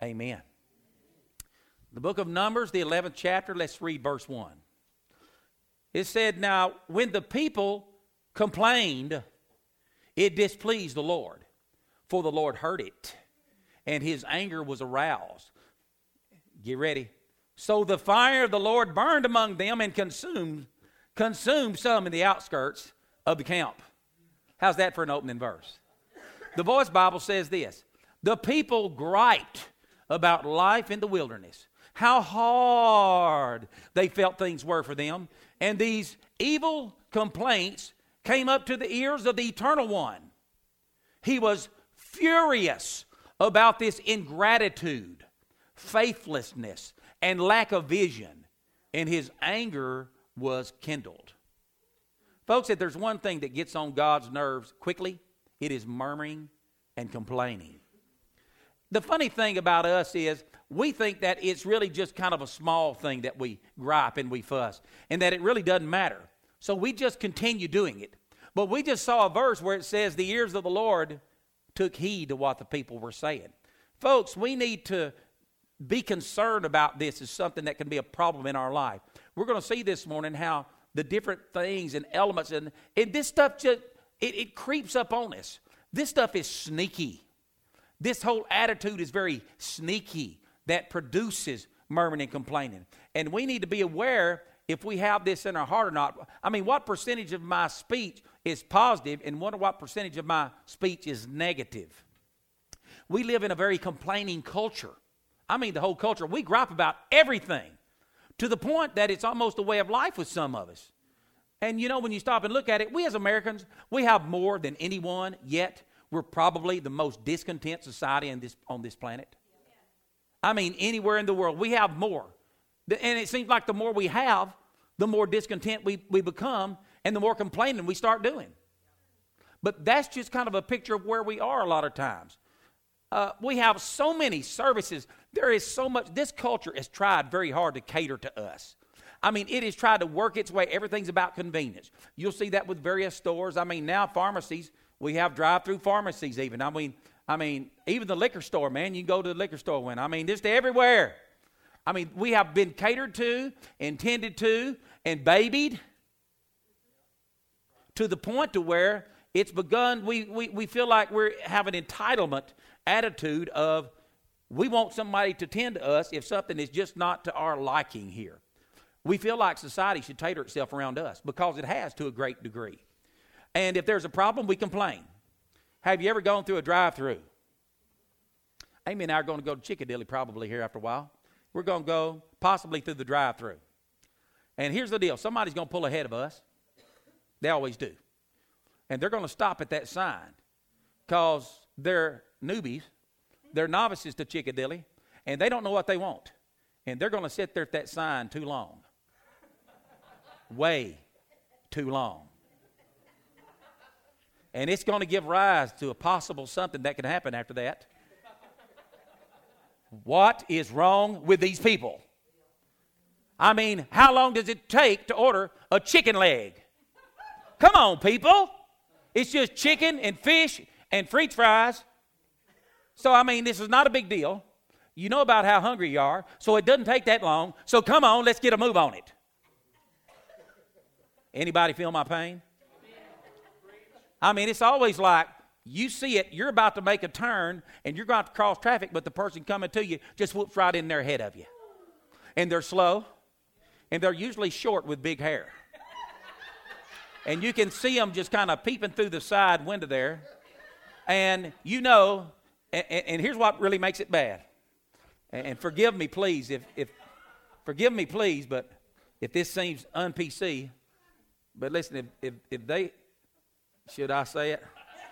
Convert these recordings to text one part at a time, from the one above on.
Amen. The book of Numbers, the 11th chapter, let's read verse 1. It said, "Now when the people complained, it displeased the Lord, for the Lord heard it, and his anger was aroused." Get ready. "So the fire of the Lord burned among them and consumed some in the outskirts of the camp." How's that for an opening verse? The Voice Bible says this: "The people griped about life in the wilderness, how hard they felt things were for them, and these evil complaints came up to the ears of the Eternal One. He was furious about this ingratitude, faithlessness, and lack of vision, and his anger was kindled." Folks, if there's one thing that gets on God's nerves quickly, it is murmuring and complaining. The funny thing about us is we think that it's really just kind of a small thing that we gripe and we fuss, and that it really doesn't matter. So we just continue doing it. But we just saw a verse where it says the ears of the Lord took heed to what the people were saying. Folks, we need to be concerned about this as something that can be a problem in our life. We're going to see this morning how the different things and elements, and this stuff just, it creeps up on us. This stuff is sneaky. This whole attitude is very sneaky that produces murmuring and complaining. And we need to be aware if we have this in our heart or not. I mean, what percentage of my speech is positive, and wonder what percentage of my speech is negative? We live in a very complaining culture. I mean, the whole culture. We gripe about everything to the point that it's almost a way of life with some of us. And you know, when you stop and look at it, we as Americans, we have more than anyone, yet we're probably the most discontent society on this planet. I mean, anywhere in the world, we have more. And it seems like the more we have, the more discontent we become, and the more complaining we start doing. But that's just kind of a picture of where we are a lot of times. We have so many services. There is so much. This culture has tried very hard to cater to us. I mean, it has tried to work its way. Everything's about convenience. You'll see that with various stores. I mean, now pharmacies, we have drive-through pharmacies even. I mean, even the liquor store, man, you can go to the liquor store when. I mean, just everywhere. I mean, we have been catered to, intended to, and babied to the point to where it's begun, we feel like we have an entitlement attitude of we want somebody to tend to us if something is just not to our liking here. We feel like society should cater itself around us because it has to a great degree. And if there's a problem, we complain. Have you ever gone through a drive-through? Amy and I are going to go to Chickadilly probably here after a while. We're going to go possibly through the drive-through. And here's the deal. Somebody's going to pull ahead of us. They always do. And they're going to stop at that sign because they're newbies. They're novices to Chickadilly, and they don't know what they want. And they're going to sit there at that sign too long. Way too long. And it's going to give rise to a possible something that can happen after that. What is wrong with these people? I mean, how long does it take to order a chicken leg? Come on, people. It's just chicken and fish and French fries. So, I mean, this is not a big deal. You know about how hungry you are, so it doesn't take that long. So come on, let's get a move on it. Anybody feel my pain? I mean, it's always like you see it, you're about to make a turn, and you're going to cross traffic, but the person coming to you just whoops right in there ahead of you. And they're slow, and they're usually short with big hair. And you can see them just kind of peeping through the side window there. And you know, and here's what really makes it bad. And forgive me, please, forgive me, please, but if this seems un-PC, but listen, if they, should I say it?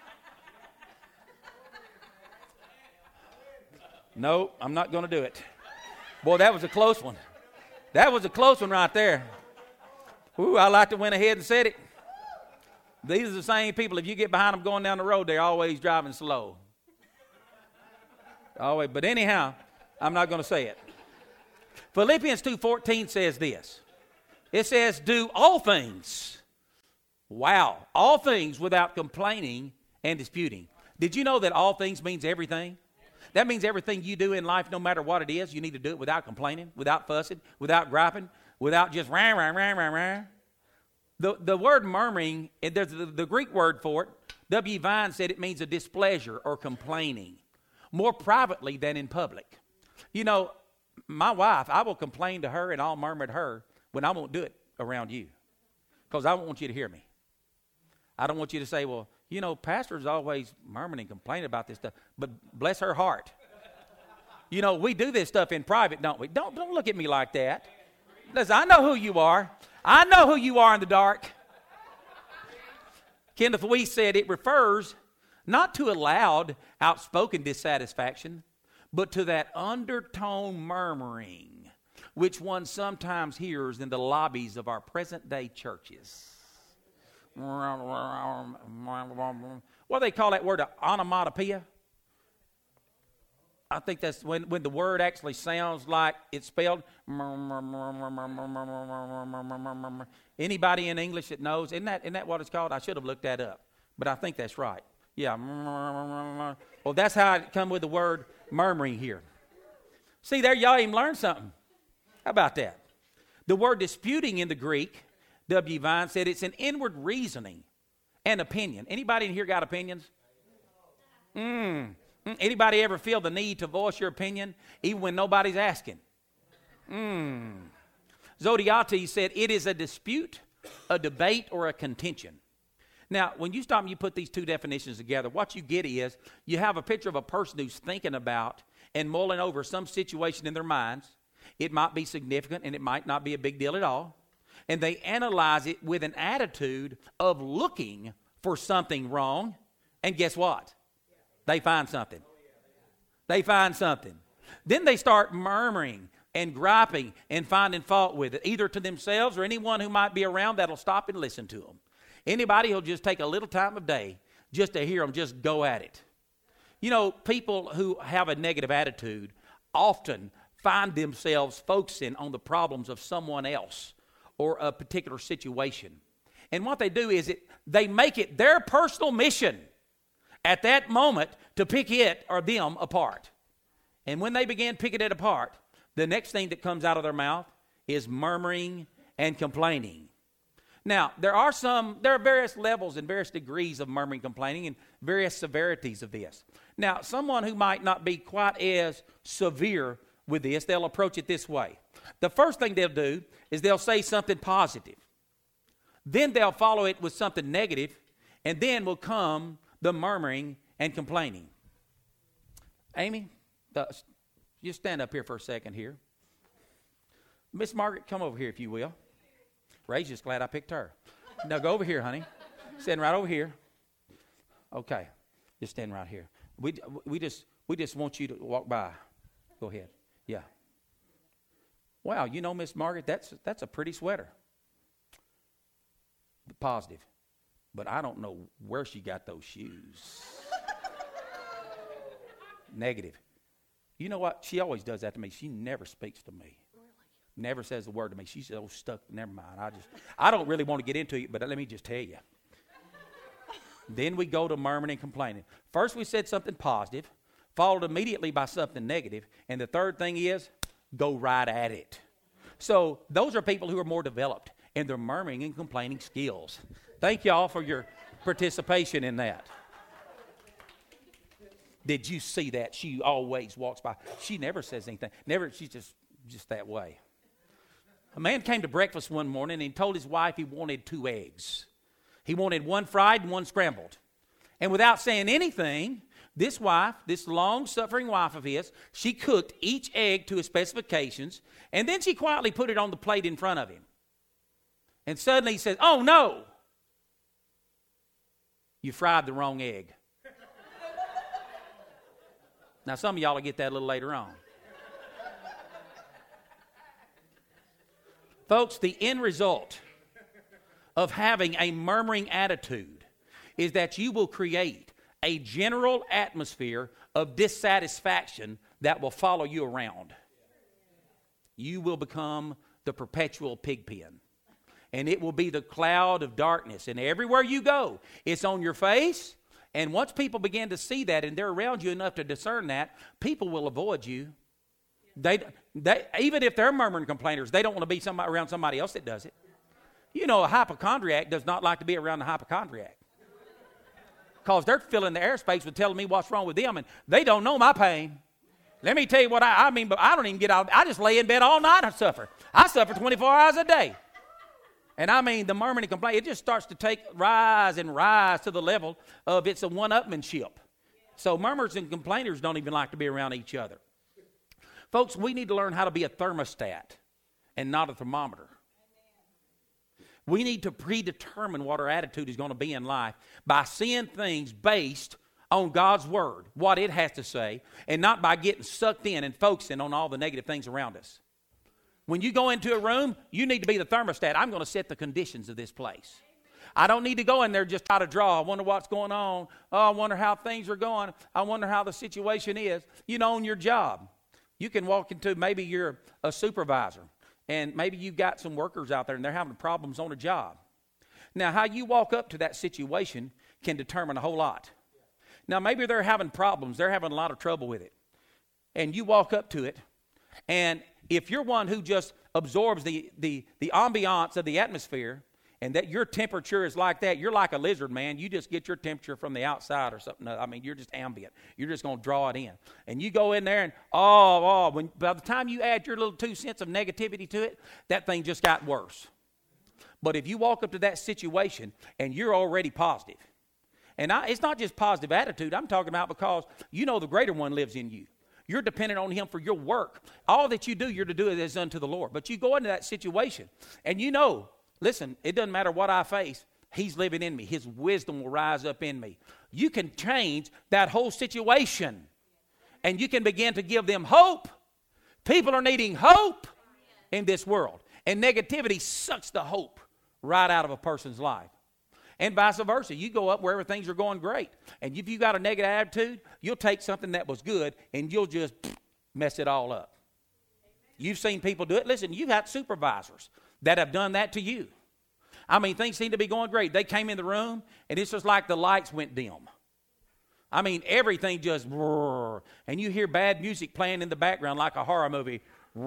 No, I'm not going to do it. Boy, that was a close one. That was a close one right there. Ooh, I like to went ahead and said it. These are the same people, if you get behind them going down the road, they're always driving slow. Always, but anyhow, I'm not going to say it. Philippians 2:14 says this. It says, do all things. Wow. All things without complaining and disputing. Did you know that all things means everything? That means everything you do in life, no matter what it is, you need to do it without complaining, without fussing, without griping, without just rah, rah, rah, rah, rah. The word murmuring, and there's the Greek word for it. W. Vine said it means a displeasure or complaining, more privately than in public. You know, my wife, I will complain to her and I'll murmur at her when I won't do it around you, because I don't want you to hear me. I don't want you to say, well, you know, pastor's always murmuring and complaining about this stuff, but bless her heart. You know, we do this stuff in private, don't we? Don't look at me like that. Listen, I know who you are. I know who you are in the dark. Kenneth Weiss said it refers not to a loud, outspoken dissatisfaction, but to that undertone murmuring which one sometimes hears in the lobbies of our present-day churches. What do they call that word? Onomatopoeia? I think that's when the word actually sounds like it's spelled. Anybody in English that knows? Isn't that what it's called? I should have looked that up, but I think that's right. Yeah. Well, that's how it come with the word murmuring here. See there, y'all even learned something. How about that? The word disputing in the Greek, W. Vine said it's an inward reasoning and opinion. Anybody in here got opinions? Anybody ever feel the need to voice your opinion even when nobody's asking? Zodhiates said it is a dispute, a debate, or a contention. Now, when you stop and you put these two definitions together, what you get is you have a picture of a person who's thinking about and mulling over some situation in their minds. It might be significant and it might not be a big deal at all. And they analyze it with an attitude of looking for something wrong. And guess what? They find something. They find something. Then they start murmuring and griping and finding fault with it, either to themselves or anyone who might be around that'll stop and listen to them. Anybody who'll just take a little time of day just to hear them just go at it. You know, people who have a negative attitude often find themselves focusing on the problems of someone else or a particular situation. And what they do is they make it their personal mission at that moment to pick it or them apart. And when they begin picking it apart, the next thing that comes out of their mouth is murmuring and complaining. Now, there are various levels and various degrees of murmuring, complaining, and various severities of this. Now, someone who might not be quite as severe with this, they'll approach it this way. The first thing they'll do is they'll say something positive. Then they'll follow it with something negative, and then will come the murmuring and complaining. Amy, you stand up here for a second here. Miss Margaret, come over here if you will. Ray's just glad I picked her. Now go over here, honey. Stand right over here. Okay, just stand right here. We just want you to walk by. Go ahead. Yeah. Wow, you know, Miss Margaret, that's a pretty sweater. Positive. But I don't know where she got those shoes. Negative. You know what? She always does that to me. She never speaks to me. Never says a word to me. She's so stuck. Never mind. I don't really want to get into it, but let me just tell you. Then we go to murmuring and complaining. First we said something positive, followed immediately by something negative, and the third thing is go right at it. So those are people who are more developed in their murmuring and complaining skills. Thank y'all for your participation in that. Did you see that? She always walks by. She never says anything. Never. She's just that way. A man came to breakfast one morning and he told his wife he wanted 2 eggs. He wanted one fried and one scrambled. And without saying anything, this wife, this long-suffering wife of his, she cooked each egg to his specifications, and then she quietly put it on the plate in front of him. And suddenly he says, "Oh no, you fried the wrong egg." Now some of y'all will get that a little later on. Folks, the end result of having a murmuring attitude is that you will create a general atmosphere of dissatisfaction that will follow you around. You will become the perpetual pig pen. And it will be the cloud of darkness. And everywhere you go, it's on your face, And once people begin to see that and they're around you enough to discern that, people will avoid you. They even if they're murmuring complainers, they don't want to be around somebody else that does it. You know, a hypochondriac does not like to be around a hypochondriac. Because they're filling the airspace with telling me what's wrong with them, and they don't know my pain. Let me tell you what I mean, but I don't even get out. I just lay in bed all night and suffer. I suffer 24 hours a day. And I mean, the murmuring and complaining, it just starts to rise and rise to the level of it's a one-upmanship. So murmurers and complainers don't even like to be around each other. Folks, we need to learn how to be a thermostat and not a thermometer. We need to predetermine what our attitude is going to be in life by seeing things based on God's Word, what it has to say, and not by getting sucked in and focusing on all the negative things around us. When you go into a room, you need to be the thermostat. I'm going to set the conditions of this place. I don't need to go in there just try to draw. I wonder what's going on. Oh, I wonder how things are going. I wonder how the situation is. You know, on your job, you can walk into, maybe you're a supervisor, and maybe you've got some workers out there and they're having problems on a job. Now, how you walk up to that situation can determine a whole lot. Now, maybe they're having problems. They're having a lot of trouble with it. And you walk up to it, and if you're one who just absorbs the ambiance of the atmosphere, and that your temperature is like that, you're like a lizard, man. You just get your temperature from the outside or something. I mean, you're just ambient. You're just going to draw it in. And you go in there and, by the time you add your little 2 cents of negativity to it, that thing just got worse. But if you walk up to that situation and you're already positive, and it's not just positive attitude, I'm talking about because you know the greater one lives in you. You're dependent on him for your work. All that you do, you're to do it as unto the Lord. But you go into that situation, and you know, listen, it doesn't matter what I face, he's living in me. His wisdom will rise up in me. You can change that whole situation, and you can begin to give them hope. People are needing hope in this world, and negativity sucks the hope right out of a person's life. And vice versa. You go up wherever things are going great. And if you got a negative attitude, you'll take something that was good and you'll just mess it all up. You've seen people do it. Listen, you've had supervisors that have done that to you. I mean, things seem to be going great. They came in the room and it's just like the lights went dim. I mean, everything just, and you hear bad music playing in the background like a horror movie.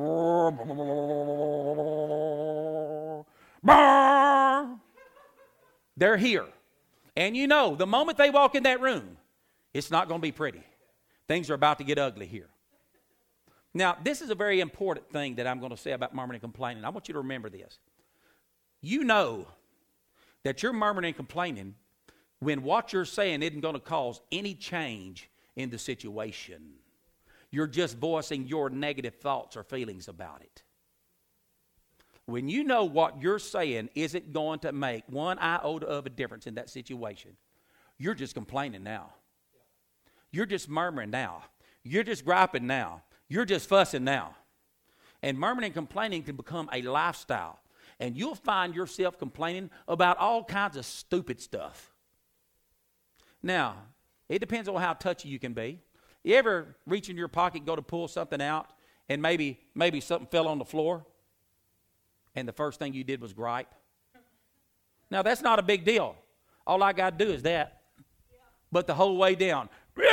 They're here. And you know, the moment they walk in that room, it's not going to be pretty. Things are about to get ugly here. Now, this is a very important thing that I'm going to say about murmuring and complaining. I want you to remember this. You know that you're murmuring and complaining when what you're saying isn't going to cause any change in the situation. You're just voicing your negative thoughts or feelings about it. When you know what you're saying isn't going to make one iota of a difference in that situation, you're just complaining now. You're just murmuring now. You're just griping now. You're just fussing now. And murmuring and complaining can become a lifestyle. And you'll find yourself complaining about all kinds of stupid stuff. Now, it depends on how touchy you can be. You ever reach in your pocket, go to pull something out, and maybe something fell on the floor? And the first thing you did was gripe. Now, that's not a big deal. All I got to do is that. But the whole way down,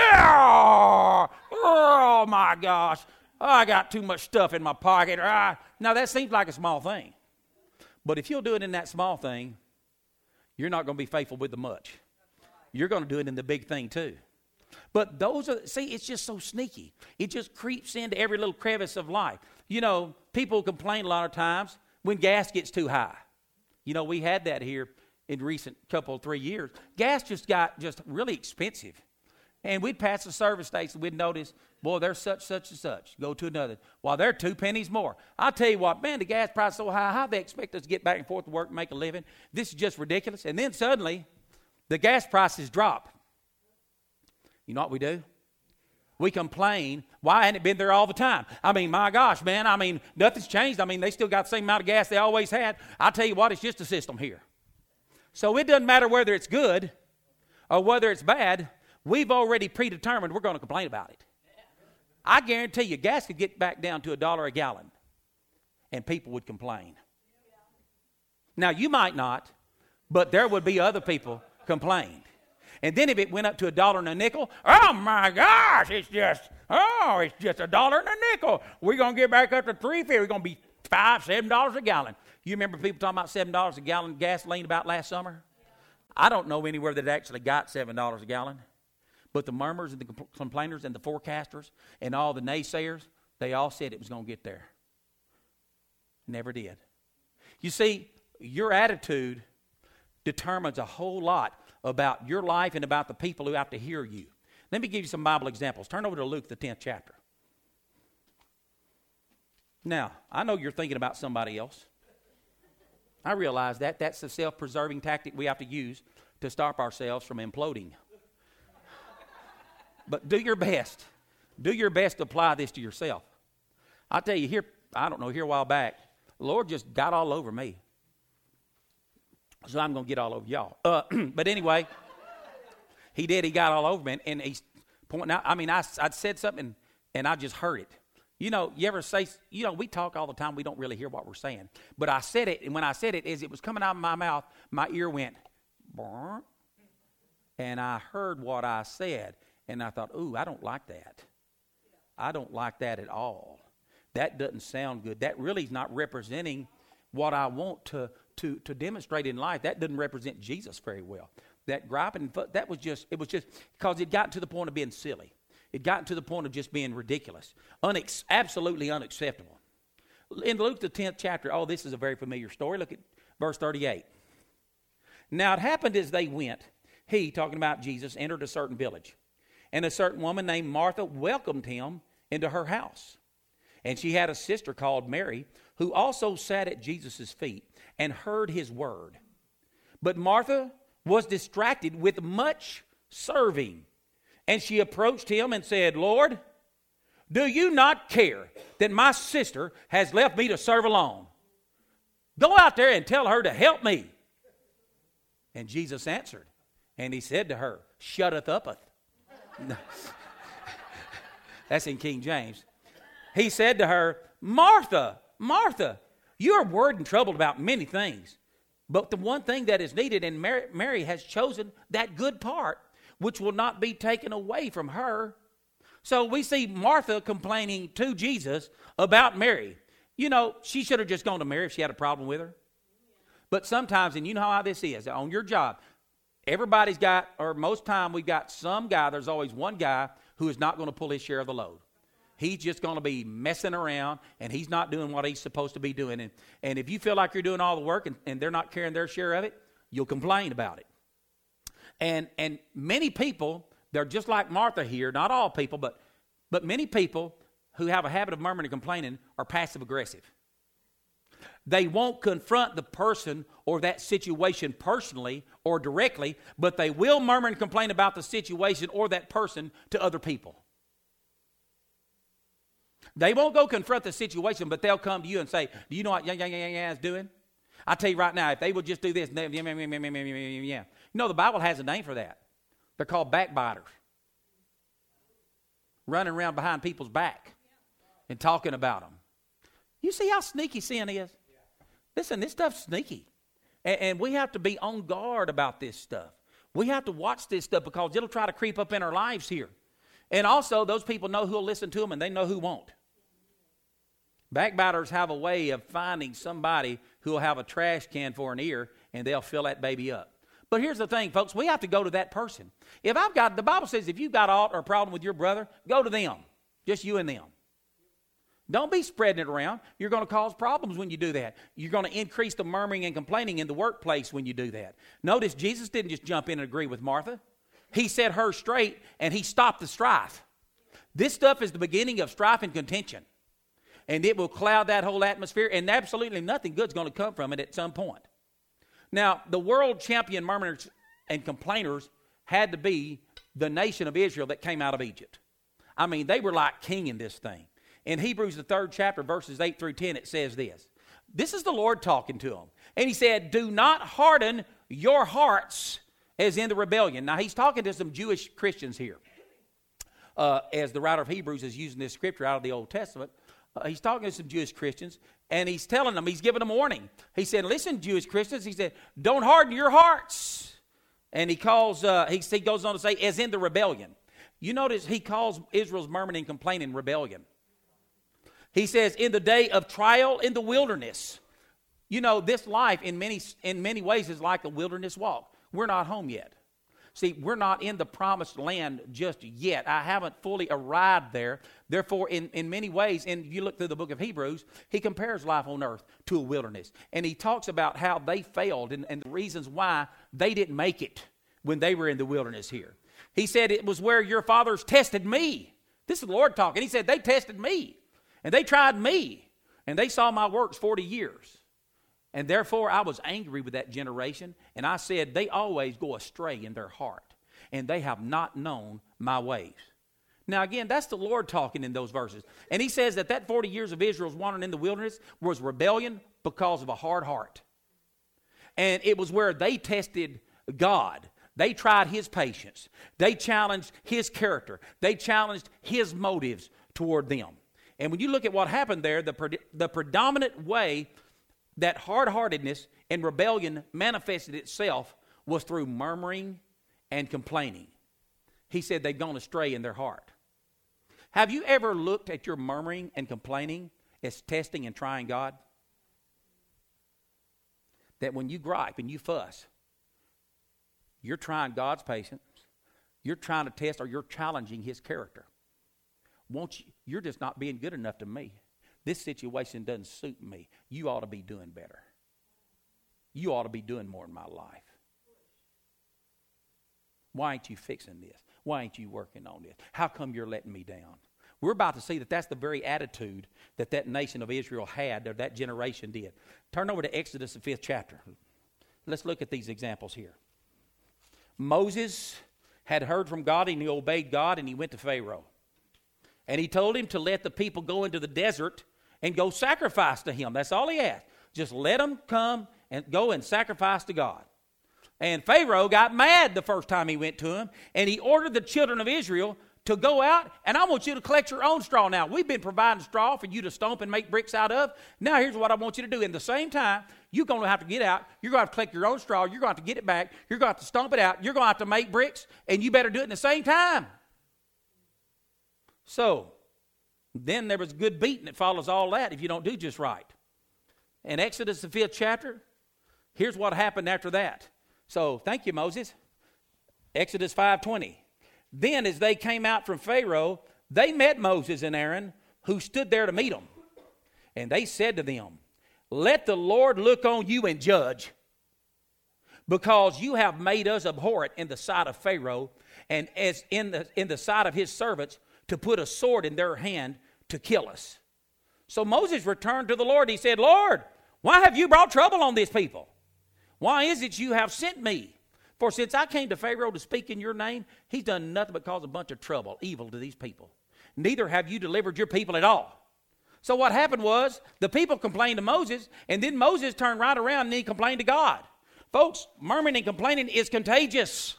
oh my gosh, I got too much stuff in my pocket. Now, that seems like a small thing. But if you'll do it in that small thing, you're not going to be faithful with the much. You're going to do it in the big thing too. But it's just so sneaky. It just creeps into every little crevice of life. You know, people complain a lot of times when gas gets too high. You know, we had that here in recent 3 years. Gas just got really expensive. And we'd pass a service station, we'd notice, boy, there's such and such. Go to another. Well, they're 2 pennies more. I'll tell you what, man, the gas price is so high, how they expect us to get back and forth to work and make a living? This is just ridiculous. And then suddenly, the gas prices drop. You know what we do? We complain, why hadn't it been there all the time? I mean, my gosh, man, I mean, nothing's changed. I mean, they still got the same amount of gas they always had. I'll tell you what, it's just a system here. So it doesn't matter whether it's good or whether it's bad. We've already predetermined we're going to complain about it. I guarantee you, gas could get back down to $1 a gallon, and people would complain. Now, you might not, but there would be other people complain. And then if it went up to $1 and a nickel, oh my gosh, it's just $1 and a nickel. We're going to get back up to $3.50. We're going to be $5, $7 a gallon. You remember people talking about $7 a gallon gasoline about last summer? I don't know anywhere that actually got $7 a gallon. But the murmurers and the complainers and the forecasters and all the naysayers, they all said it was going to get there. Never did. You see, your attitude determines a whole lot about your life and about the people who have to hear you. Let me give you some Bible examples. Turn over to Luke, the 10th chapter. Now, I know you're thinking about somebody else. I realize that. That's the self-preserving tactic we have to use to stop ourselves from imploding. But do your best. Do your best to apply this to yourself. I'll tell you, here a while back, the Lord just got all over me. So I'm going to get all over y'all. But anyway, he did. He got all over me. And he's pointing out, I'd said something and I just heard it. You know, you ever say, we talk all the time. We don't really hear what we're saying. But I said it, and when I said it, as it was coming out of my mouth, my ear went, Burr. And I heard what I said. And I thought, ooh, I don't like that. I don't like that at all. That doesn't sound good. That really is not representing what I want to demonstrate in life. That doesn't represent Jesus very well. That griping, it was just because it got to the point of being silly. It got to the point of just being ridiculous. Absolutely unacceptable. In Luke, the 10th chapter, this is a very familiar story. Look at verse 38. Now it happened as they went, he, talking about Jesus, entered a certain village. And a certain woman named Martha welcomed him into her house. And she had a sister called Mary, who also sat at Jesus' feet and heard his word. But Martha was distracted with much serving. And she approached him and said, Lord, do you not care that my sister has left me to serve alone? Go out there and tell her to help me. And Jesus answered, and he said to her, Shutteth uppeth. That's in King James. He said to her, Martha, Martha, you are worried and troubled about many things. But the one thing that is needed, and Mary has chosen that good part, which will not be taken away from her. So we see Martha complaining to Jesus about Mary. You know, she should have just gone to Mary if she had a problem with her. But sometimes, and you know how this is, on your job, everybody's got, or most time we've got some guy, there's always one guy who is not going to pull his share of the load. He's just going to be messing around, and he's not doing what he's supposed to be doing. And if you feel like you're doing all the work and they're not carrying their share of it, you'll complain about it. And many people, they're just like Martha here, not all people, but many people who have a habit of murmuring and complaining are passive aggressive. They won't confront the person or that situation personally or directly, but they will murmur and complain about the situation or that person to other people. They won't go confront the situation, but they'll come to you and say, do you know what is doing? I tell you right now, if they would just do this, yeah. You know, the Bible has a name for that. They're called backbiters. Running around behind people's back and talking about them. You see how sneaky sin is? Listen, this stuff's sneaky. And we have to be on guard about this stuff. We have to watch this stuff because it'll try to creep up in our lives here. And also, those people know who'll listen to them and they know who won't. Backbiters have a way of finding somebody who will have a trash can for an ear and they'll fill that baby up. But here's the thing, folks. We have to go to that person. The Bible says if you've got aught or a problem with your brother, go to them. Just you and them. Don't be spreading it around. You're going to cause problems when you do that. You're going to increase the murmuring and complaining in the workplace when you do that. Notice Jesus didn't just jump in and agree with Martha. He set her straight and he stopped the strife. This stuff is the beginning of strife and contention. And it will cloud that whole atmosphere, and absolutely nothing good is going to come from it at some point. Now, the world champion murmurers and complainers had to be the nation of Israel that came out of Egypt. I mean, they were like king in this thing. In Hebrews, the 3rd chapter, verses 8 through 10, it says this. This is the Lord talking to them. And he said, do not harden your hearts as in the rebellion. Now, he's talking to some Jewish Christians here. As the writer of Hebrews is using this scripture out of the Old Testament, he's talking to some Jewish Christians, and he's telling them, he's giving them a warning. He said, listen, Jewish Christians, he said, don't harden your hearts And he calls, he goes on to say, as in the rebellion. You notice he calls Israel's murmuring and complaining rebellion. He says, in the day of trial in the wilderness. You know, this life in many ways is like a wilderness walk. We're not home yet. See, we're not in the promised land just yet. I haven't fully arrived there. Therefore, in many ways, and you look through the book of Hebrews, he compares life on earth to a wilderness. And he talks about how they failed and the reasons why they didn't make it when they were in the wilderness here. He said, it was where your fathers tested me. This is the Lord talking. He said, they tested me, and they tried me, and they saw my works 40 years. And therefore, I was angry with that generation, and I said, they always go astray in their heart, and they have not known my ways. Now, again, that's the Lord talking in those verses. And he says that 40 years of Israel's wandering in the wilderness was rebellion because of a hard heart. And it was where they tested God. They tried his patience. They challenged his character. They challenged his motives toward them. And when you look at what happened there, the predominant way that hard-heartedness and rebellion manifested itself was through murmuring and complaining. He said they'd gone astray in their heart. Have you ever looked at your murmuring and complaining as testing and trying God? That when you gripe and you fuss, you're trying God's patience, you're trying to test, or you're challenging his character. You're just not being good enough to me. This situation doesn't suit me. You ought to be doing better. You ought to be doing more in my life. Why ain't you fixing this? Why ain't you working on this? How come you're letting me down? We're about to see that that's the very attitude that nation of Israel had, or that generation did. Turn over to Exodus, the 5th chapter. Let's look at these examples here. Moses had heard from God, and he obeyed God, and he went to Pharaoh. And he told him to let the people go into the desert and go sacrifice to him. That's all he asked. Just let them come and go and sacrifice to God. And Pharaoh got mad the first time he went to him, and he ordered the children of Israel to go out, and I want you to collect your own straw now. We've been providing straw for you to stomp and make bricks out of. Now here's what I want you to do. In the same time, you're going to have to get out. You're going to have to collect your own straw. You're going to have to get it back. You're going to have to stomp it out. You're going to have to make bricks, and you better do it in the same time. So, then there was good beating that follows all that if you don't do just right. In Exodus, the 5th chapter, here's what happened after that. So, thank you, Moses. Exodus 5:20. Then as they came out from Pharaoh, they met Moses and Aaron, who stood there to meet them. And they said to them, let the Lord look on you and judge, because you have made us abhorrent in the sight of Pharaoh, and as in the sight of his servants, to put a sword in their hand to kill us. So Moses returned to the Lord. He said, Lord, why have you brought trouble on these people? Why is it you have sent me? For since I came to Pharaoh to speak in your name, he's done nothing but cause a bunch of trouble, evil to these people. Neither have you delivered your people at all. So what happened was, the people complained to Moses, and then Moses turned right around and he complained to God. Folks, murmuring and complaining is contagious.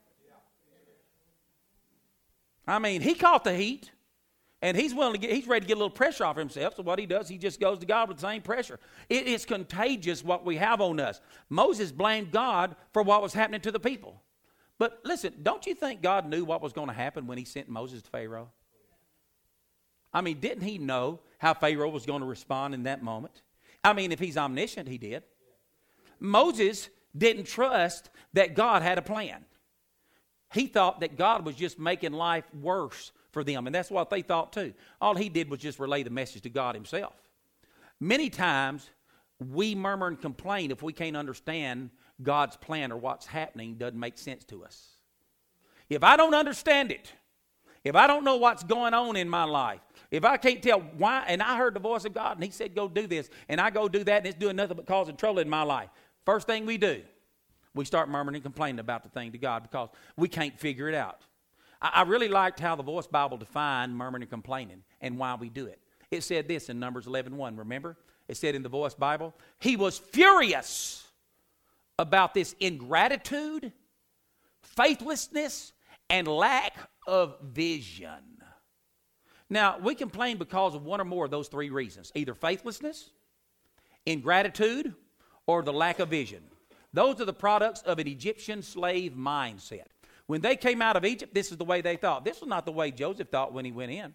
I mean, he caught the heat, and he's ready to get a little pressure off himself. So what he does, he just goes to God with the same pressure. It is contagious what we have on us. Moses blamed God for what was happening to the people. But listen, don't you think God knew what was going to happen when he sent Moses to Pharaoh? I mean, didn't he know how Pharaoh was going to respond in that moment? I mean, if he's omniscient, he did. Moses didn't trust that God had a plan. He thought that God was just making life worse for them, and that's what they thought too. All he did was just relay the message to God himself. Many times, we murmur and complain if we can't understand God's plan, or what's happening doesn't make sense to us. If I don't understand it, if I don't know what's going on in my life, if I can't tell why, and I heard the voice of God, and he said, go do this, and I go do that, and it's doing nothing but causing trouble in my life. First thing we do, we start murmuring and complaining about the thing to God because we can't figure it out. I really liked how the Voice Bible defined murmuring and complaining and why we do it. It said this in Numbers 11:1, remember? It said in the Voice Bible, he was furious about this ingratitude, faithlessness, and lack of vision. Now, we complain because of one or more of those three reasons, either faithlessness, ingratitude, or the lack of vision. Those are the products of an Egyptian slave mindset. When they came out of Egypt, this is the way they thought. This was not the way Joseph thought when he went in.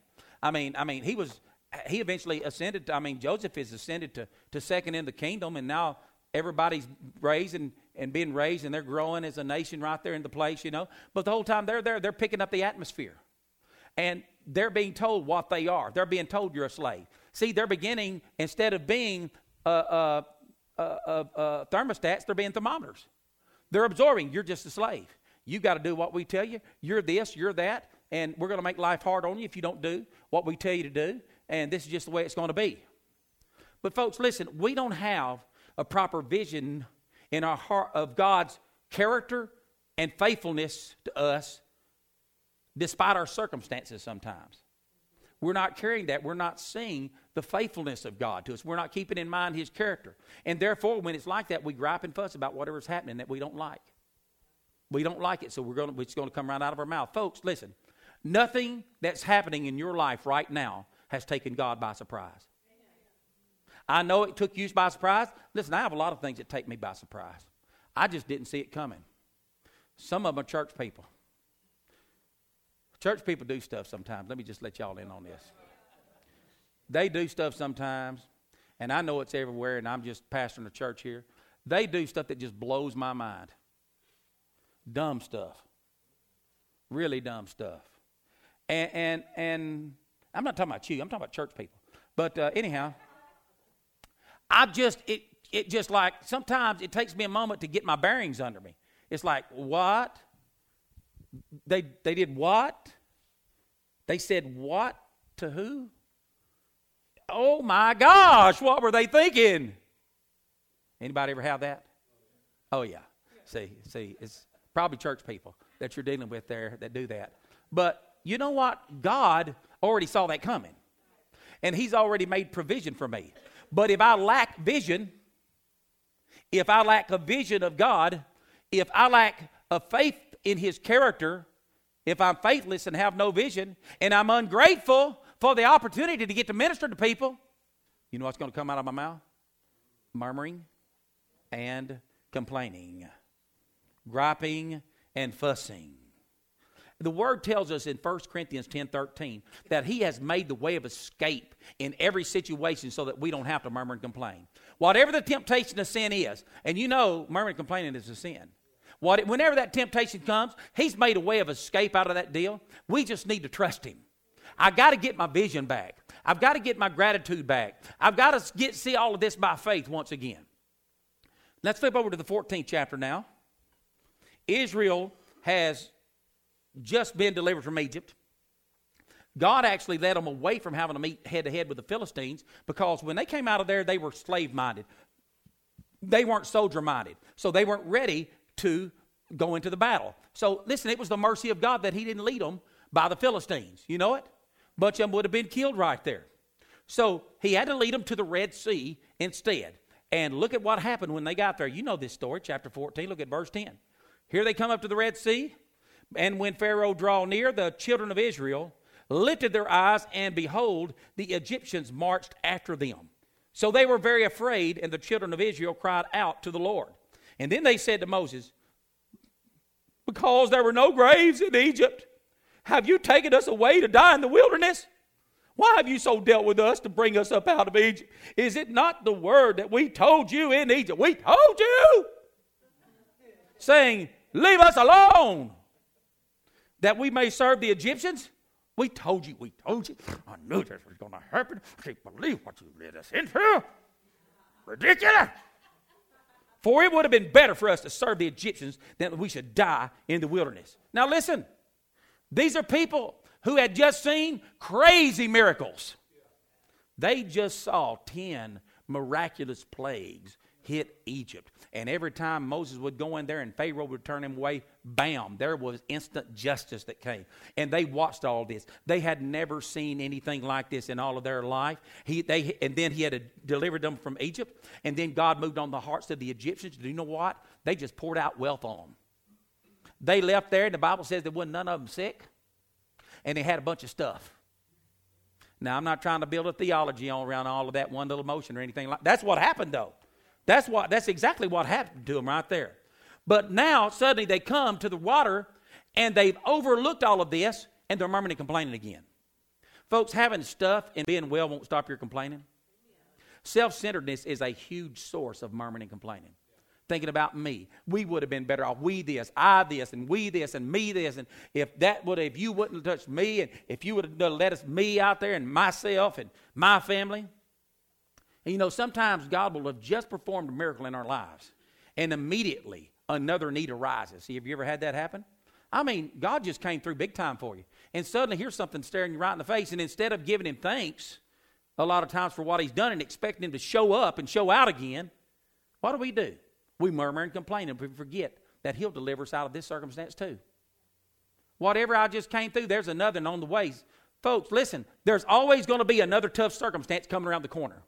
He eventually ascended. Joseph has ascended to second in the kingdom, and now everybody's raised and being raised, and they're growing as a nation right there in the place, you know. But the whole time they're there, they're picking up the atmosphere. And they're being told what they are. They're being told you're a slave. See, they're beginning, instead of being thermostats, they're being thermometers. They're absorbing, you're just a slave. You got to do what we tell you. You're this, you're that, and we're going to make life hard on you if you don't do what we tell you to do, and this is just the way it's going to be. But folks, listen, we don't have a proper vision in our heart of God's character and faithfulness to us despite our circumstances sometimes. We're not carrying that. We're not seeing the faithfulness of God to us. We're not keeping in mind His character. And therefore, when it's like that, we gripe and fuss about whatever's happening that we don't like. We don't like it, so it's going to come right out of our mouth. Folks, listen, nothing that's happening in your life right now has taken God by surprise. I know it took you by surprise. Listen, I have a lot of things that take me by surprise. I just didn't see it coming. Some of them are church people. Church people do stuff sometimes. Let me just let y'all in on this. They do stuff sometimes, and I know it's everywhere, and I'm just pastoring a church here. They do stuff that just blows my mind. Dumb stuff. Really dumb stuff. And I'm not talking about you. I'm talking about church people. But anyhow, it just like, sometimes it takes me a moment to get my bearings under me. It's like, what? They did what? They said what to who? Oh my gosh, what were they thinking? Anybody ever have that? Oh yeah. See, it's probably church people that you're dealing with there that do that. But you know what? God already saw that coming. And He's already made provision for me. But if I lack vision, if I lack a vision of God, if I lack a faith in His character, if I'm faithless and have no vision, and I'm ungrateful for the opportunity to get to minister to people, you know what's going to come out of my mouth? Murmuring and complaining, griping and fussing. The Word tells us in 1 Corinthians 10:13 that He has made the way of escape in every situation so that we don't have to murmur and complain. Whatever the temptation of sin is, and you know murmuring and complaining is a sin. Whenever that temptation comes, He's made a way of escape out of that deal. We just need to trust Him. I got to get my vision back. I've got to get my gratitude back. I've got to see all of this by faith once again. Let's flip over to the 14th chapter now. Israel has just been delivered from Egypt. God actually led them away from having to meet head-to-head with the Philistines, because when they came out of there, they were slave-minded. They weren't soldier-minded. So they weren't ready to go into the battle. So listen, it was the mercy of God that He didn't lead them by the Philistines. You know it? A bunch of them would have been killed right there. So He had to lead them to the Red Sea instead. And look at what happened when they got there. You know this story, chapter 14. Look at verse 10. Here they come up to the Red Sea. And when Pharaoh drew near, the children of Israel lifted their eyes, and behold, the Egyptians marched after them. So they were very afraid, and the children of Israel cried out to the Lord. And then they said to Moses, because there were no graves in Egypt, have you taken us away to die in the wilderness? Why have you so dealt with us to bring us up out of Egypt? Is it not the word that we told you in Egypt? We told you, saying, leave us alone, that we may serve the Egyptians? We told you. I knew this was going to happen. I can't believe what you led us into. Ridiculous. For it would have been better for us to serve the Egyptians than that we should die in the wilderness. Now listen, these are people who had just seen crazy miracles. They just saw 10 miraculous plagues hit Egypt. And every time Moses would go in there and Pharaoh would turn him away, bam, there was instant justice that came. And they watched all this. They had never seen anything like this in all of their life. And then He had delivered them from Egypt. And then God moved on the hearts of the Egyptians. Do you know what? They just poured out wealth on them. They left there, and the Bible says there wasn't none of them sick. And they had a bunch of stuff. Now, I'm not trying to build a theology around all of that one little motion or anything like that. That's what happened, though. That's exactly what happened to them right there. But now, suddenly they come to the water, and they've overlooked all of this, and they're murmuring and complaining again. Folks, having stuff and being well won't stop your complaining. Self-centeredness is a huge source of murmuring and complaining. Thinking about me. We would have been better off. We this, I this, and we this, and me this. And if you wouldn't have touched me, and if you would have let us me out there, and myself, and my family. And you know, sometimes God will have just performed a miracle in our lives, and immediately another need arises. See, have you ever had that happen? I mean, God just came through big time for you. And suddenly here's something staring you right in the face, and instead of giving him thanks a lot of times for what he's done and expecting him to show up and show out again, what do? We murmur and complain, and we forget that he'll deliver us out of this circumstance too. Whatever I just came through, there's another and on the way. Folks, listen, there's always going to be another tough circumstance coming around the corner.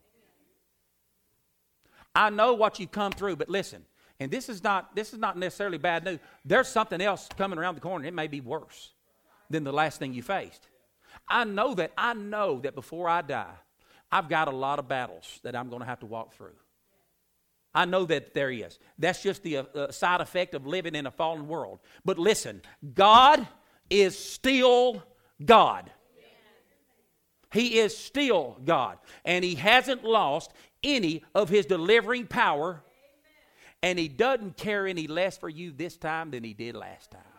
I know what you've come through, but listen, and this is not necessarily bad news. There's something else coming around the corner, and it may be worse than the last thing you faced. I know that before I die, I've got a lot of battles that I'm going to have to walk through. I know that there is. That's just the side effect of living in a fallen world. But listen, God is still God. He is still God. And he hasn't lost any of his delivering power. And he doesn't care any less for you this time than he did last time.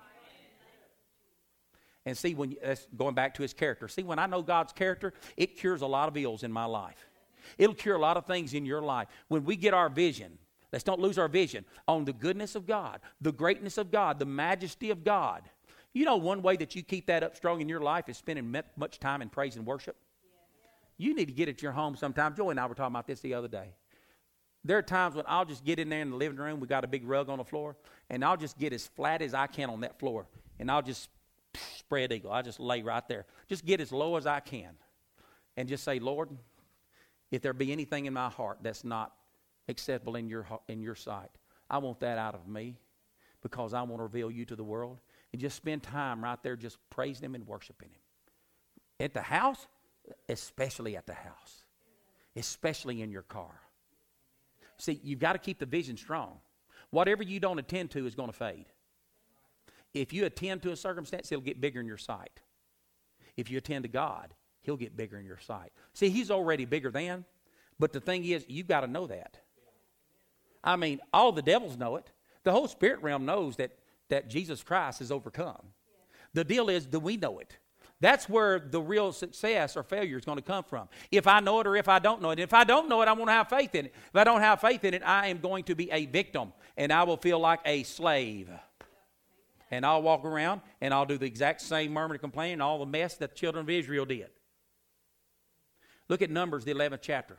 And see, going back to his character. See, when I know God's character, it cures a lot of ills in my life. It'll cure a lot of things in your life. When we get our vision, let's don't lose our vision on the goodness of God, the greatness of God, the majesty of God. You know, one way that you keep that up strong in your life is spending much time in praise and worship. You need to get at your home sometime. Joy and I were talking about this the other day. There are times when I'll just get in there in the living room. We got a big rug on the floor, and I'll just get as flat as I can on that floor, and I'll just spread eagle. I'll just lay right there. Just get as low as I can, and just say, Lord, if there be anything in my heart that's not acceptable in your sight, I want that out of me, because I want to reveal you to the world. And just spend time right there just praising him and worshiping him. At the house, especially at the house. Especially in your car. See, you've got to keep the vision strong. Whatever you don't attend to is going to fade. If you attend to a circumstance, it'll get bigger in your sight. If you attend to God, he'll get bigger in your sight. See, he's already bigger than, but the thing is, you've got to know that. I mean, all the devils know it. The whole spirit realm knows that Jesus Christ has overcome. The deal is, do we know it? That's where the real success or failure is going to come from. If I know it or if I don't know it. If I don't know it, I won't have faith in it. If I don't have faith in it, I am going to be a victim, and I will feel like a slave. And I'll walk around, and I'll do the exact same murmur and complain and all the mess that the children of Israel did. Look at Numbers, the 11th chapter.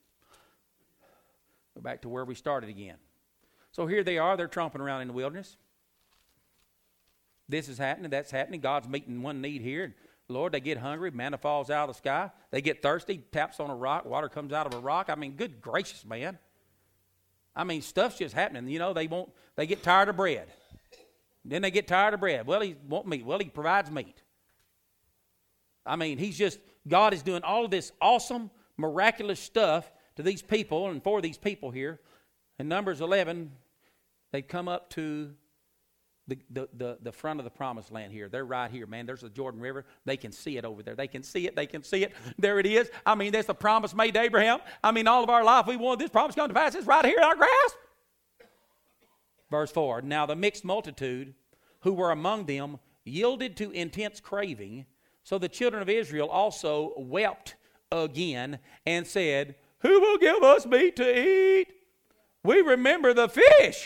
Go back to where we started again. So here they are. They're tromping around in the wilderness. This is happening. That's happening. God's meeting one need here. Lord, they get hungry. Manna falls out of the sky. They get thirsty. Taps on a rock. Water comes out of a rock. I mean, good gracious, man. I mean, stuff's just happening. You know, they get tired of bread. Then they get tired of bread. Well, he wants meat. Well, he provides meat. I mean, God is doing all of this awesome, miraculous stuff to these people and for these people here. In Numbers 11, they come up to the front of the promised land here. They're right here, man. There's the Jordan River. They can see it over there. They can see it. They can see it. There it is. I mean, that's the promise made to Abraham. I mean, all of our life we wanted this promise come to pass. It's right here in our grasp. Verse 4, now the mixed multitude who were among them yielded to intense craving. So the children of Israel also wept again and said, who will give us meat to eat? We remember the fish.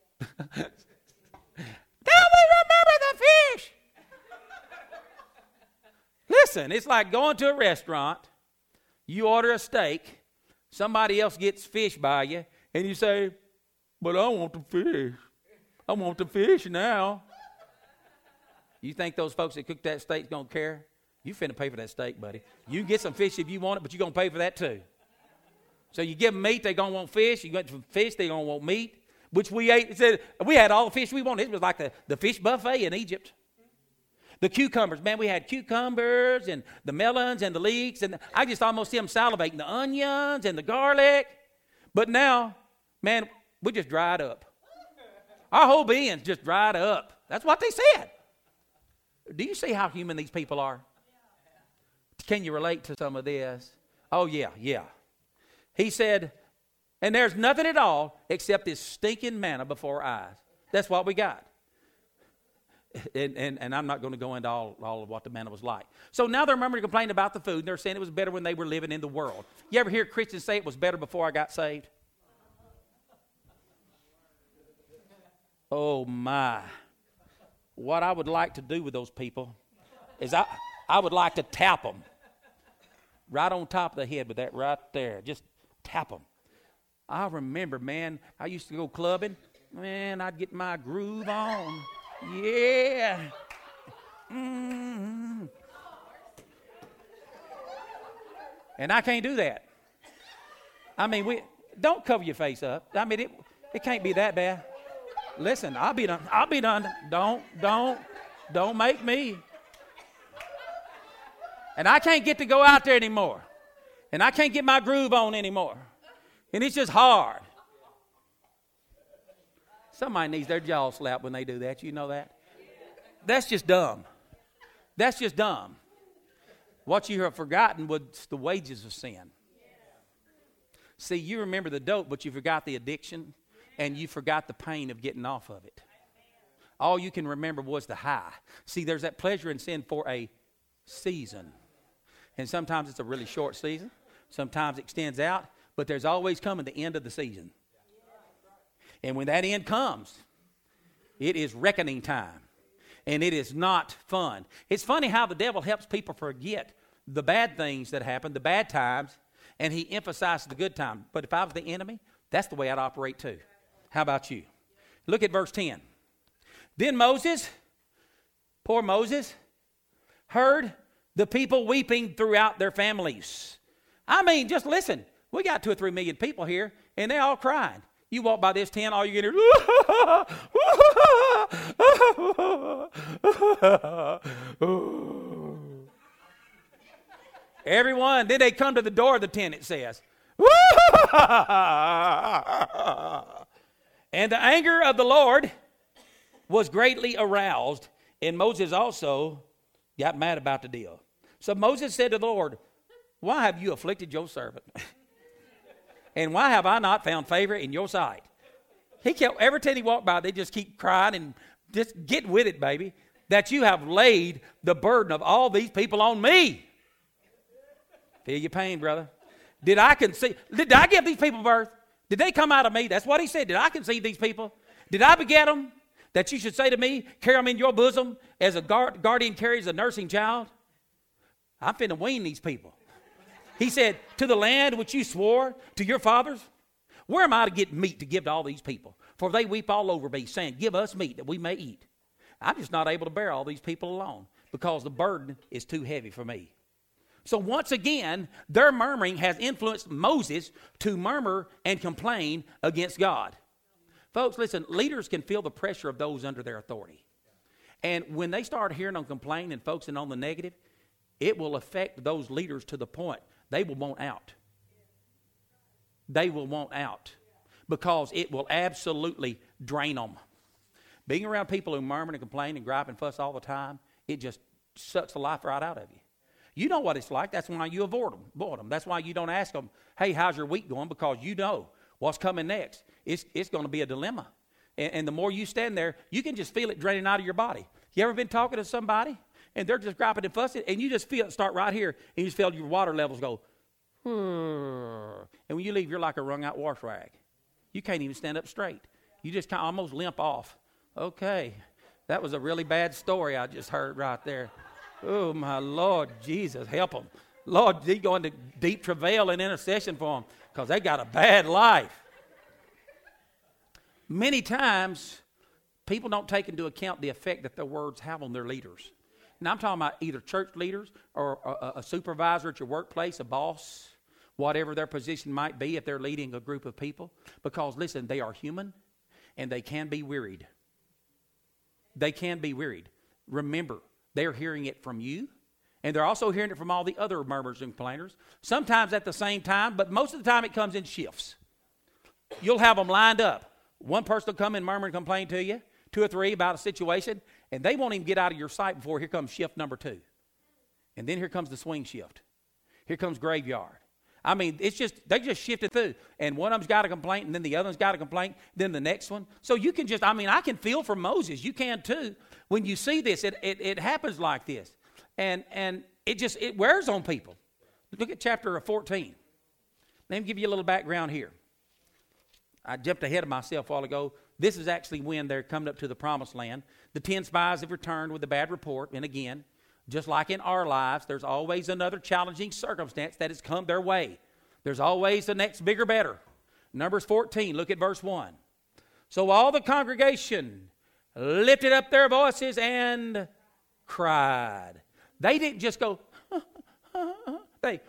Now we remember the fish. Listen, it's like going to a restaurant. You order a steak. Somebody else gets fish by you. And you say, but I want the fish. I want the fish now. You think those folks that cook that steak's going to care? You finna pay for that steak, buddy. You can get some fish if you want it, but you're going to pay for that too. So you give them meat, they're going to want fish. You get some fish, they're going to want meat. Which we ate. It said we had all the fish we wanted. It was like the fish buffet in Egypt. The cucumbers, man, we had cucumbers and the melons and the leeks. And I just almost see them salivating. The onions and the garlic. But now Man, we just dried up. Our whole beings just dried up. That's what they said. Do you see how human these people are? Can you relate to some of this? Oh, yeah. He said, and there's nothing at all except this stinking manna before our eyes. That's what we got. And I'm not going to go into all of what the manna was like. So now they're murmuring and complaining about the food, and they're saying it was better when they were living in the world. You ever hear Christians say it was better before I got saved? Oh, my. What I would like to do with those people is I would like to tap them right on top of the head with that right there. Just tap them. I remember, man, I used to go clubbing. Man, I'd get my groove on. Yeah. Mm-hmm. And I can't do that. I mean, don't cover your face up. I mean, it can't be that bad. Listen, I'll be done. Don't make me. And I can't get to go out there anymore. And I can't get my groove on anymore. And it's just hard. Somebody needs their jaw slapped when they do that. You know that? That's just dumb. That's just dumb. What you have forgotten was the wages of sin. See, you remember the dope, but you forgot the addiction. And you forgot the pain of getting off of it. All you can remember was the high. See, there's that pleasure in sin for a season. And sometimes it's a really short season. Sometimes it extends out. But there's always coming the end of the season. And when that end comes, it is reckoning time. And it is not fun. It's funny how the devil helps people forget the bad things that happen, the bad times, and he emphasizes the good time. But if I was the enemy, that's the way I'd operate too. How about you? Look at verse 10. Then Moses, poor Moses, heard the people weeping throughout their families. I mean, just listen. We got 2 or 3 million people here, and they're all crying. You walk by this tent, all you're going to hear, everyone. Then they come to the door of the tent, it says. And the anger of the Lord was greatly aroused, and Moses also got mad about the deal. So Moses said to the Lord, why have you afflicted your servant? And why have I not found favor in your sight? He kept, every time he walked by, they just keep crying and just get with it, baby, that you have laid the burden of all these people on me. Feel your pain, brother. Did I give these people birth? Did they come out of me? That's what he said. Did I conceive these people? Did I beget them? That you should say to me, carry them in your bosom as a guardian carries a nursing child? I'm finna wean these people. He said, to the land which you swore to your fathers, where am I to get meat to give to all these people? For they weep all over me, saying, give us meat that we may eat. I'm just not able to bear all these people alone because the burden is too heavy for me. So once again, their murmuring has influenced Moses to murmur and complain against God. Folks, listen, leaders can feel the pressure of those under their authority. And when they start hearing them complain and focusing on the negative, it will affect those leaders to the point they will want out. They will want out because it will absolutely drain them. Being around people who murmur and complain and gripe and fuss all the time, it just sucks the life right out of you. You know what it's like. That's why you avoid them. That's why you don't ask them, hey, how's your week going? Because you know what's coming next. It's going to be a dilemma. And the more you stand there, you can just feel it draining out of your body. You ever been talking to somebody and they're just griping and fussing and you just feel it start right here and you just feel your water levels go, and when you leave, you're like a wrung out wash rag. You can't even stand up straight. You just kind of almost limp off. Okay, that was a really bad story I just heard right there. Oh, my Lord Jesus, help them. Lord, you go into deep travail and intercession for them because they got a bad life. Many times, people don't take into account the effect that their words have on their leaders. Now, I'm talking about either church leaders or a supervisor at your workplace, a boss, whatever their position might be if they're leading a group of people. Because, listen, they are human and they can be wearied. They can be wearied. Remember, they're hearing it from you, and they're also hearing it from all the other murmurers and complainers, sometimes at the same time, but most of the time it comes in shifts. you'll have them lined up. One person will come and murmur and complain to you, 2 or 3 about a situation, and they won't even get out of your sight before here comes shift number 2. And then here comes the swing shift. Here comes graveyard. I mean, they just shifted through. And one of them's got a complaint, and then the other one's got a complaint, then the next one. So you can just, I can feel for Moses. You can too. When you see this, it happens like this. And it wears on people. Look at chapter 14. Let me give you a little background here. I jumped ahead of myself a while ago. This is actually when they're coming up to the promised land. The 10 spies have returned with a bad report. And again, just like in our lives, there's always another challenging circumstance that has come their way. There's always the next bigger, better. Numbers 14, look at verse 1. So all the congregation lifted up their voices and cried. They didn't just go, they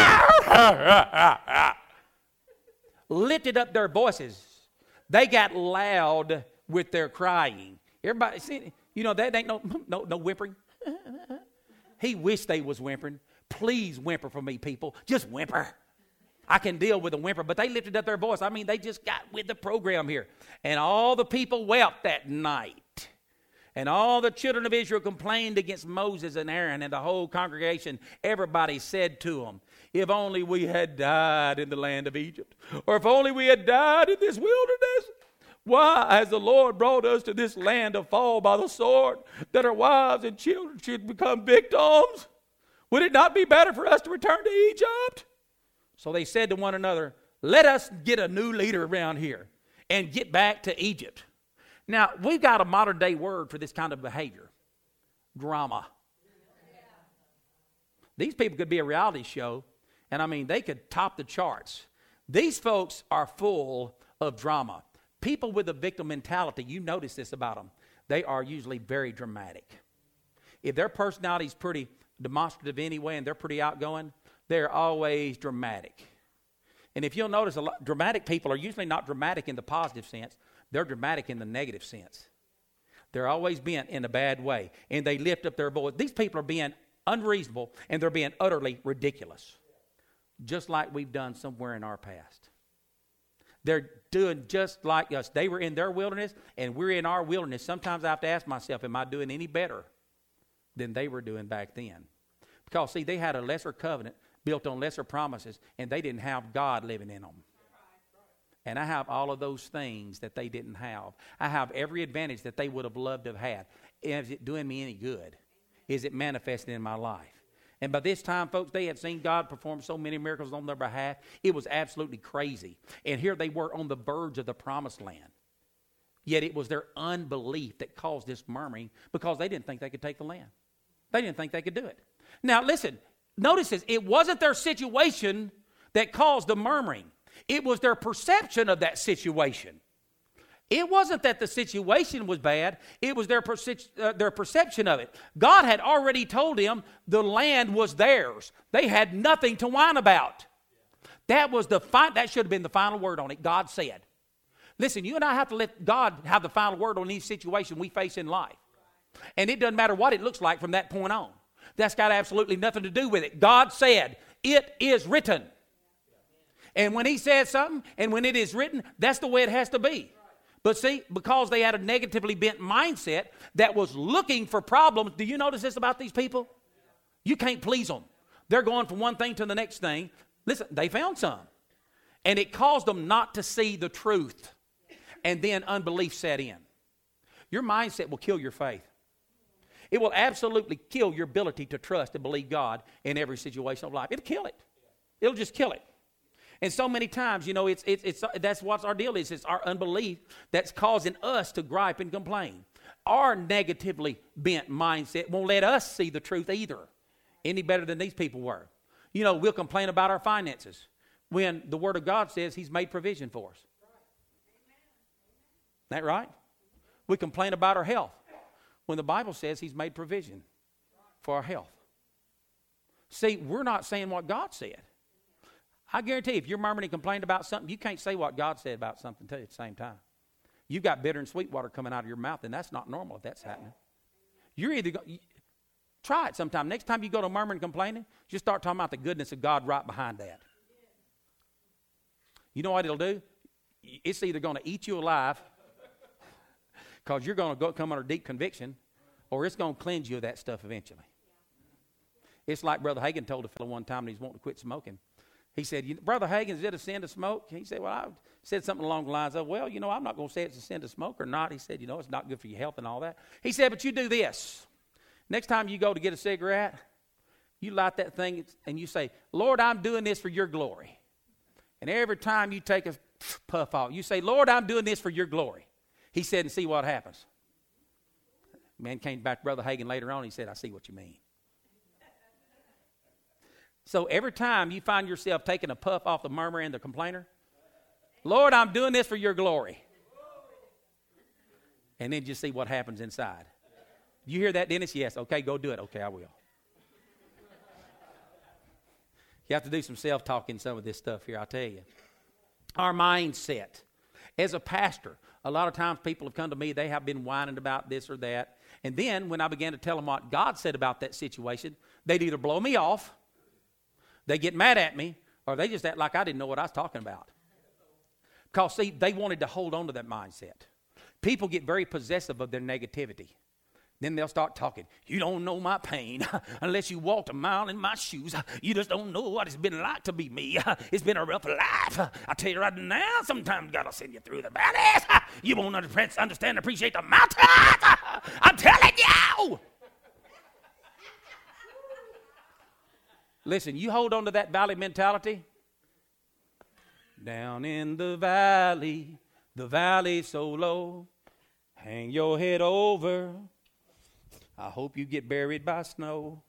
lifted up their voices. They got loud with their crying. Everybody, see, that ain't no whimpering. He wished they was whimpering. Please whimper for me, people. Just whimper. I can deal with a whimper. But they lifted up their voice. They just got with the program here. And all the people wept that night. And all the children of Israel complained against Moses and Aaron and the whole congregation. Everybody said to them, if only we had died in the land of Egypt. Or if only we had died in this wilderness. Why has the Lord brought us to this land to fall by the sword, that our wives and children should become victims? Would it not be better for us to return to Egypt? So they said to one another, let us get a new leader around here and get back to Egypt. Now, we've got a modern day word for this kind of behavior. Drama. These people could be a reality show, and they could top the charts. These folks are full of drama. People with a victim mentality, you notice this about them, they are usually very dramatic. If their personality is pretty demonstrative anyway and they're pretty outgoing, they're always dramatic. And if you'll notice, dramatic people are usually not dramatic in the positive sense. They're dramatic in the negative sense. They're always bent in a bad way, and they lift up their voice. These people are being unreasonable, and they're being utterly ridiculous, just like we've done somewhere in our past. They're doing just like us. They were in their wilderness, and we're in our wilderness. Sometimes I have to ask myself, am I doing any better than they were doing back then? Because, see, they had a lesser covenant built on lesser promises, and they didn't have God living in them. And I have all of those things that they didn't have. I have every advantage that they would have loved to have had. Is it doing me any good? Is it manifesting in my life? And by this time, folks, they had seen God perform so many miracles on their behalf. It was absolutely crazy. And here they were on the verge of the promised land. Yet it was their unbelief that caused this murmuring, because they didn't think they could take the land. They didn't think they could do it. Now, listen, notice this. It wasn't their situation that caused the murmuring. It was their perception of that situation. It wasn't that the situation was bad. It was their perception of it. God had already told them the land was theirs. They had nothing to whine about. That should have been the final word on it. God said. Listen, you and I have to let God have the final word on any situation we face in life. And it doesn't matter what it looks like from that point on. That's got absolutely nothing to do with it. God said, it is written. And when he says something, and when it is written, that's the way it has to be. But see, because they had a negatively bent mindset that was looking for problems, do you notice this about these people? You can't please them. They're going from one thing to the next thing. Listen, they found some. And it caused them not to see the truth. And then unbelief set in. Your mindset will kill your faith. It will absolutely kill your ability to trust and believe God in every situation of life. It'll kill it. It'll just kill it. And so many times, that's what our deal is. It's our unbelief that's causing us to gripe and complain. Our negatively bent mindset won't let us see the truth either, any better than these people were. We'll complain about our finances when the Word of God says He's made provision for us. Isn't that right? We complain about our health when the Bible says He's made provision for our health. See, we're not saying what God said. I guarantee if you're murmuring and complaining about something, you can't say what God said about something too at the same time. You've got bitter and sweet water coming out of your mouth, and that's not normal if that's happening. You're either try it sometime. Next time you go to murmuring and complaining, just start talking about the goodness of God right behind that. You know what it'll do? it's either going to eat you alive because you're going to come under deep conviction, or it's going to cleanse you of that stuff eventually. It's like Brother Hagin told a fellow one time that he's wanting to quit smoking. He said, Brother Hagin, is it a sin to smoke? He said, well, I said something along the lines of, well, I'm not going to say it's a sin to smoke or not. He said, it's not good for your health and all that. He said, but you do this. Next time you go to get a cigarette, you light that thing and you say, Lord, I'm doing this for your glory. And every time you take a puff off, you say, Lord, I'm doing this for your glory. He said, and see what happens. Man came back to Brother Hagin later on. He said, I see what you mean. So every time you find yourself taking a puff off the murmurer and the complainer, Lord, I'm doing this for your glory. And then just see what happens inside. You hear that, Dennis? Yes. Okay, go do it. Okay, I will. You have to do some self-talk in some of this stuff here, I'll tell you. Our mindset. As a pastor, a lot of times people have come to me, they have been whining about this or that. And then when I began to tell them what God said about that situation, they'd either blow me off, they get mad at me, or they just act like I didn't know what I was talking about. Because, see, they wanted to hold on to that mindset. People get very possessive of their negativity. Then they'll start talking. You don't know my pain unless you walked a mile in my shoes. You just don't know what it's been like to be me. It's been a rough life. I tell you right now, sometimes God will send you through the valleys. You won't understand and appreciate the mountains. I'm telling you. Listen, you hold on to that valley mentality. Down in the valley so low, hang your head over. I hope you get buried by snow.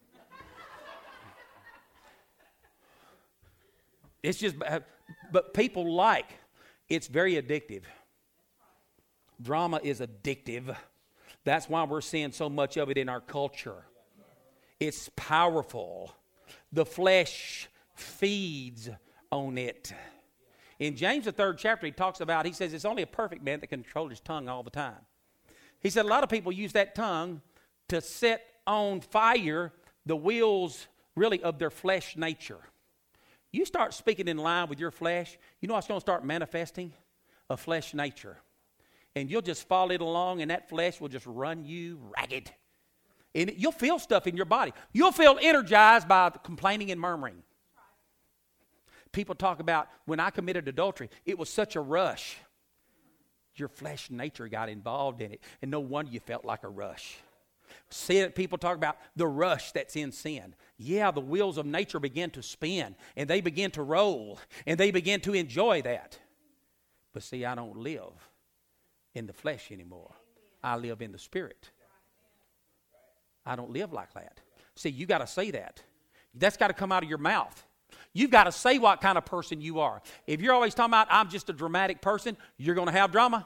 It's just, but people it's very addictive. Drama is addictive. That's why we're seeing so much of it in our culture. It's powerful. The flesh feeds on it. In James, the 3rd chapter, he says it's only a perfect man that can control his tongue all the time. He said a lot of people use that tongue to set on fire the wheels, really, of their flesh nature. You start speaking in line with your flesh, you know what's going to start manifesting? A flesh nature. And you'll just follow it along, and that flesh will just run you ragged. And you'll feel stuff in your body. You'll feel energized by complaining and murmuring. People talk about, when I committed adultery, it was such a rush. Your flesh nature got involved in it, and no wonder you felt like a rush. People talk about the rush that's in sin. Yeah, the wheels of nature begin to spin, and they begin to roll, and they begin to enjoy that. But see, I don't live in the flesh anymore. I live in the Spirit. I don't live like that. See, you got to say that. That's got to come out of your mouth. You've got to say what kind of person you are. If you're always talking about, I'm just a dramatic person, you're going to have drama.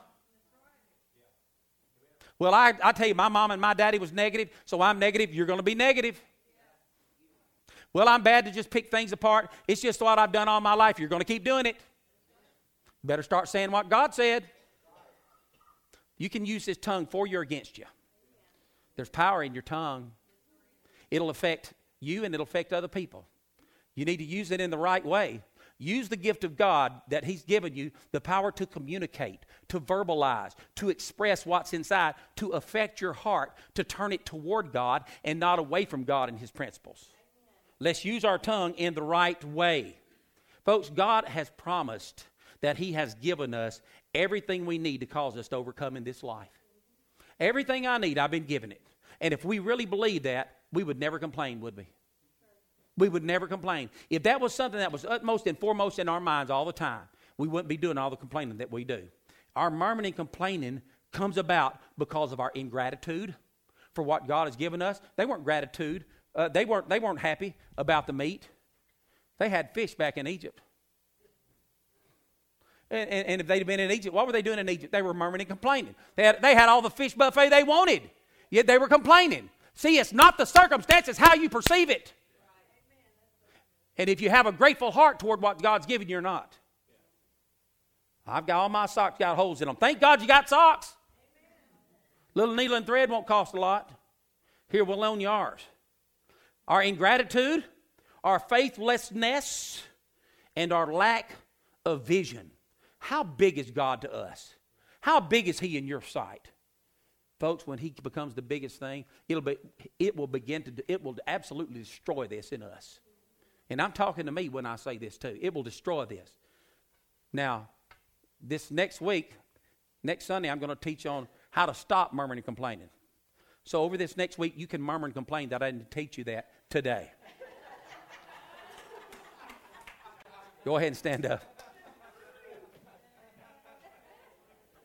Well, I tell you, my mom and my daddy was negative, so I'm negative. You're going to be negative. Well, I'm bad to just pick things apart. It's just what I've done all my life. You're going to keep doing it. You better start saying what God said. You can use this tongue for you or against you. There's power in your tongue. It'll affect you and it'll affect other people. You need to use it in the right way. Use the gift of God that He's given you, the power to communicate, to verbalize, to express what's inside, to affect your heart, to turn it toward God and not away from God and His principles. Let's use our tongue in the right way. Folks, God has promised that He has given us everything we need to cause us to overcome in this life. Everything I need, I've been given it. And if we really believe that, we would never complain, would we? We would never complain. If that was something that was utmost and foremost in our minds all the time, we wouldn't be doing all the complaining that we do. Our murmuring and complaining comes about because of our ingratitude for what God has given us. They weren't gratitude. They weren't happy about the meat. They had fish back in Egypt. And if they'd been in Egypt, what were they doing in Egypt? They were murmuring and complaining. They had all the fish buffet they wanted, yet they were complaining. See, it's not the circumstance, it's how you perceive it. And if you have a grateful heart toward what God's given you or not. I've got all my socks got holes in them. Thank God you got socks. Little needle and thread won't cost a lot. Here, we'll loan you ours. Our ingratitude, our faithlessness, and our lack of vision. how big is God to us? How big is He in your sight? Folks, when He becomes the biggest thing, it will absolutely destroy this in us. And I'm talking to me when I say this too. It will destroy this. Now, this next week, next Sunday, I'm going to teach on how to stop murmuring and complaining. So over this next week, you can murmur and complain that I didn't teach you that today. Go ahead and stand up.